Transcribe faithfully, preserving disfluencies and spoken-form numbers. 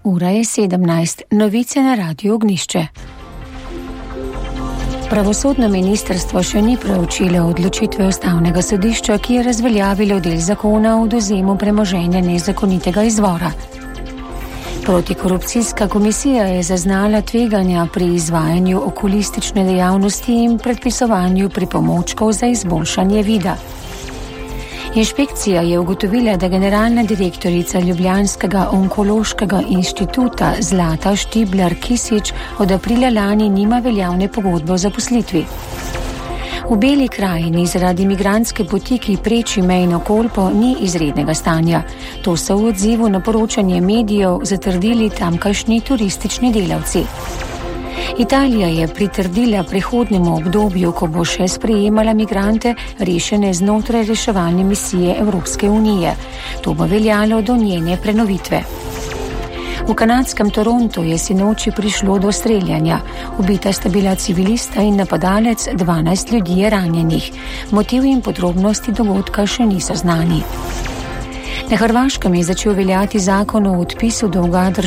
Ura je sedemnajst. Novice na Radiu Ognjišče. Pravosodno ministrstvo še ni preučilo odločitve ustavnega sodišča, ki je razveljavilo del zakona o odvzemu premoženja nezakonitega izvora. Protikorupcijska komisija je zaznala tveganja pri izvajanju okulistične dejavnosti in predpisovanju pripomočkov za izboljšanje vida. Inšpekcija je ugotovila, da generalna direktorica Ljubljanskega onkološkega inštituta Zlata Štiblar-Kisič od aprila lani nima veljavne pogodbe o zaposlitvi. V Beli krajini zaradi migrantske poti, ki preči mejno Kolpo, ni izrednega stanja. To so v odzivu na poročanje medijev zatrdili tamkajšnji turistični delavci. Italija je pritrdila prehodnemu obdobju, ko bo še sprejemala migrante rešene znotraj reševalne misije Evropske unije. To bo veljalo do njene prenovitve. V kanadskem Torontu je sinoči prišlo do streljanja. Ubita sta bila civilista in napadalec, dvanajst ljudi je ranjenih. Motiv in podrobnosti dogodka še niso znani. Na Hrvaškem je začel veljati zakon o odpisu dolga države.